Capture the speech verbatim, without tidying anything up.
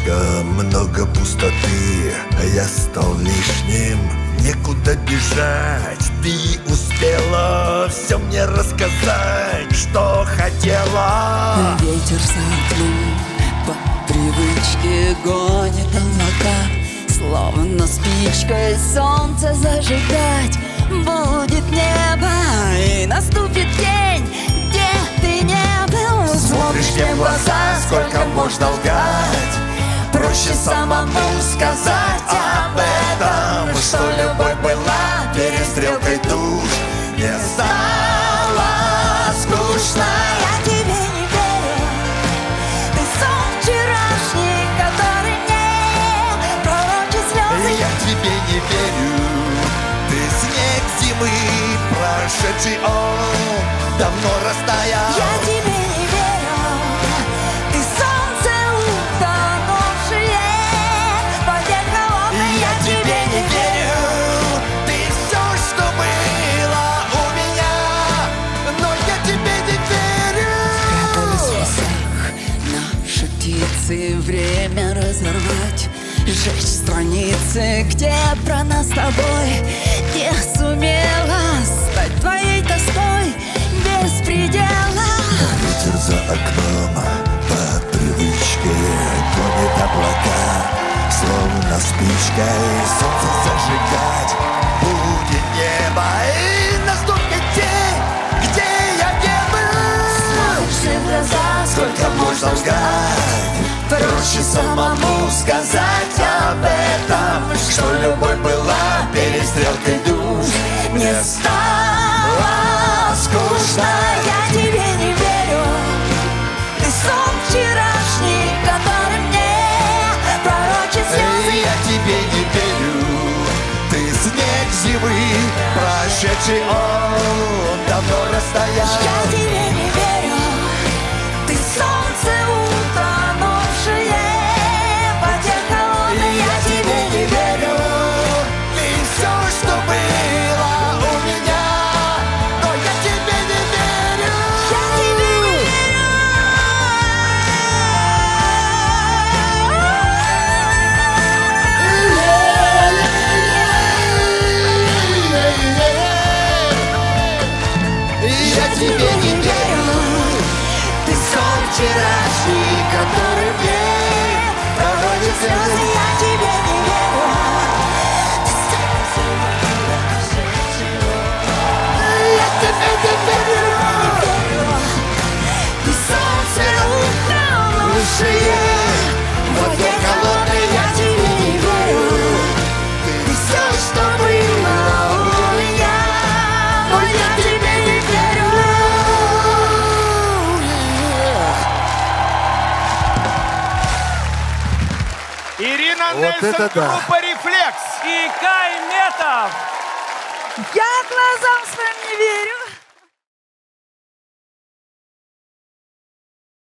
Слишком много пустоты, я стал лишним. Некуда бежать, ты успела все мне рассказать, что хотела. Ветер за окном по привычке гонит облака, словно спичкой солнце зажигать будет небо, и наступит день, где ты не был. Смотришь мне в глаза, сколько можно лгать? Проще самому сказать об этом, что любовь была перестрелкой душ. Мне стало скучно. Я тебе не верю, ты сон вчерашний, который мне пророчит слезы. Я тебе не верю, ты снег зимы прошедший, он давно растаял. Я тебе не верю, ты солнце утонувшее в воде холодной. Я тебе не верю, ты все, что было у меня, но я тебе не верю. Спрятались в лесах наши птицы, время разорвать, сжечь страницы, где про нас с тобой не сумела стать твоей тоской без предела. Ветер за окном по привычке гонит облака, словно спичкой солнце зажигать будет небо, и наступит день, где я не был. Смотришь в глаза, Сколько можно лгать? Проще самому сказать об этом, что любовь была перестрелкой душ. Мне стало скучно. я тебе не верю, ты сон вчерашний, который мне пророчит слезы. Я тебе не верю, ты снег зимы прошедший, он давно растаял. Я тебе не верю, ты солнце утонувшее в воде холодной. Я тебе не верю, ты все, что было у меня, но я тебе не верю. я тебе не верю. Я тебе не верю, ты сон вчерашний, который мне проводит слезы. Я тебе не верю, Я тебе не верю, ты солнце утонувшее в воде холодной. Я тебе не верю, ты все, что было у меня, но я тебе не верю. Ирина Вот Нельсон, это да. группа «Рефлекс». И Кай Метов. Я глазам своим не верю.